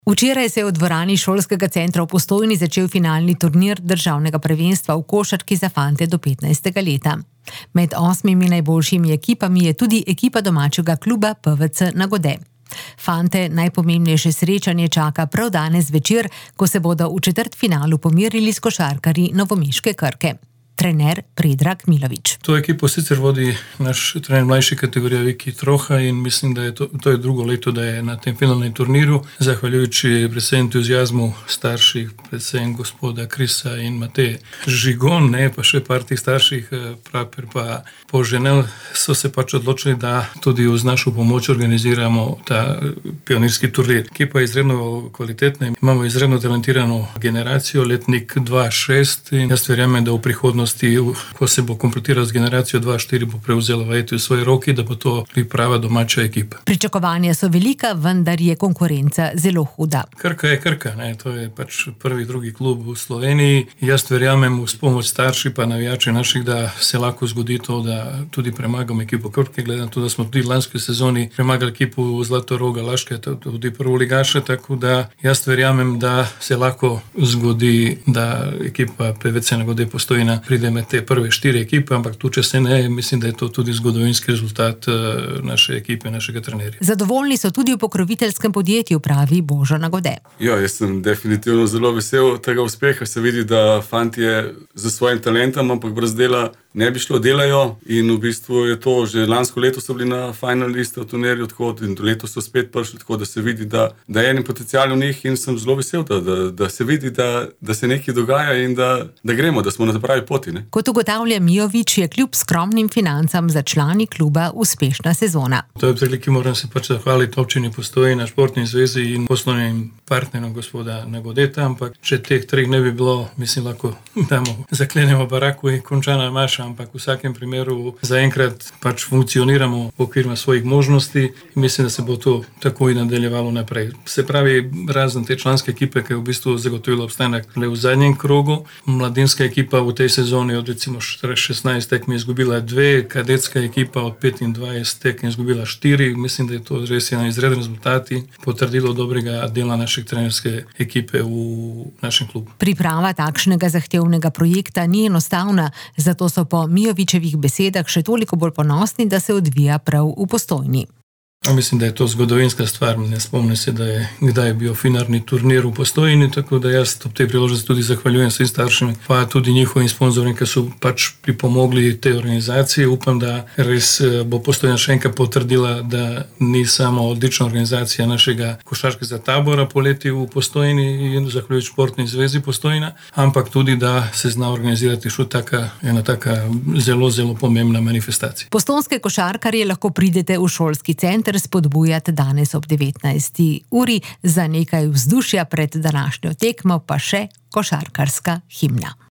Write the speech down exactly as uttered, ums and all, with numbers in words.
Včeraj se je v dvorani šolskega centra v Postojni začel finalni turnir državnega prvenstva v košarki za fante do petnajstega leta. Med osmimi najboljšimi ekipami je tudi ekipa domačega kluba P V C Nagode. Fante najpomembnejše srečanje čaka prav danes večer, ko se bodo v četrtfinalu pomerili s košarkarji novomeške Krke. Trener Predrag Milović. To ekipo sicer vodi naš trener mlajše kategorije Viki Troha in mislim, da je to, to je drugo leto, da je na tem finalnem turnirju, zahvaljujući predvsem entuzijazmu starših, predvsem gospoda Krisa in Mateje Žigon, ne, pa še par tih starših, Praper pa Poženel, so se pač odločili, da tudi uz našu pomoč organiziramo ta pionirski turnir. Ekipa je izredno kvalitetna, imamo izredno talentirano generacijo, letnik dva šest in jaz verjamem, da v prihodnosti, ko se bo kompletiral z generacijo dva štiri, bo prevzela vajeti v svoje roki, da bo to priprava domača ekipa. Pričakovanja so velika, vendar je konkurenca zelo huda. Krka je Krka, ne, to je pač prvi, drugi klub v Sloveniji. Jaz verjamem v pomoč starši pa navijači naših, da se lahko zgodi to, da tudi premagamo ekipo Krke, glede na to, da smo tudi lanski sezoni premagali ekipo Zlatoroga Laške, tudi prvoligaše, tako da jaz verjamem, da se lahko zgodi, da ekipa P V C Nagode Postojna pride med te prve štiri ekipe, ampak tu, če se ne, mislim, da je to tudi zgodovinski rezultat naše ekipe, našega trenerja. Zadovoljni so tudi v pokroviteljskem podjetju, pravi Božo Nagode. Ja, jaz sem definitivno zelo vesel tega uspeha. Se vidi, da fantje za svojim talentom, ampak brez dela ne bi šlo, delajo in v bistvu je to, že lansko leto so bili na final liste v turnirju odhod in letos so spet prišli, tako da se vidi, da, da je en potencial v njih in sem zelo vesel, da, da, da se vidi, da, da se nekaj dogaja in da, da gremo, da smo na pravi poti. Ne? Kot ugotavlja Mijović, je kljub skromnim financam za člani kluba uspešna sezona. To je priliki, moram se pač zahvaliti občini Postojna, Športni zvezi in poslovnim partnerom gospoda Nagodeta, ampak če teh treh ne bi bilo, mislim, lahko damo, zaklenemo baraku in končana maša, ampak v vsakem primeru zaenkrat pač funkcioniramo v okviru svojih možnosti in mislim, da se bo to tako in nadaljevalo naprej. Se pravi, razen te članske ekipe, ki je v bistvu zagotovila obstanek le v zadnjem krogu, mladinska ekipa v tej sezoni od recimo šestnajst tekmi izgubila dve, kadetska ekipa od petindvajset tekmi izgubila štiri. Mislim, da je to res ena izredna rezultati, potrdilo dobrega dela naše trenerske ekipe v našem klubu. Priprava takšnega zahtevnega projekta ni enostavna, zato so po Mijovićevih besedah še toliko bolj ponosni, da se odvija prav v Postojni. Mislim, da je to zgodovinska stvar. Ne spomnim se, da je kdaj je bil finalni turnir v Postojni, tako da jaz ob tej priložnosti tudi zahvaljujem svim staršim, pa tudi njihovim sponzorjem, ki so pač pripomogli te organizacije. Upam, da res bo Postojna še enkrat potrdila, da ni samo odlična organizacija našega košarkarskega tabora poleti v Postojni in zahvaljujoč Športni zvezi Postojna, ampak tudi, da se zna organizirati še taka, ena taka zelo, zelo pomembna manifestacija. Postojnske košarkarje lahko pridete v šolski center spodbujati danes ob devetnajsti uri, za nekaj vzdušja pred današnjo tekmo pa še košarkarska himna.